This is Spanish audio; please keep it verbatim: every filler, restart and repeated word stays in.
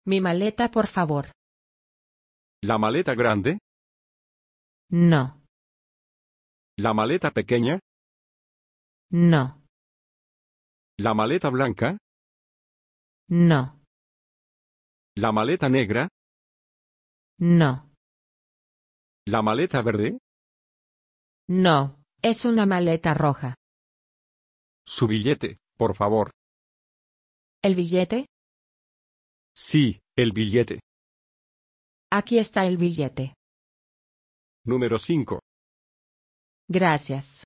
Mi maleta, por favor. ¿La maleta grande? No, ¿La maleta pequeña? no, ¿La maleta blanca? no, ¿La maleta negra? no, ¿La maleta verde? no, es una maleta roja. Su billete, por favor. ¿El billete? Sí, el billete. Aquí está el billete. Número cinco. Gracias.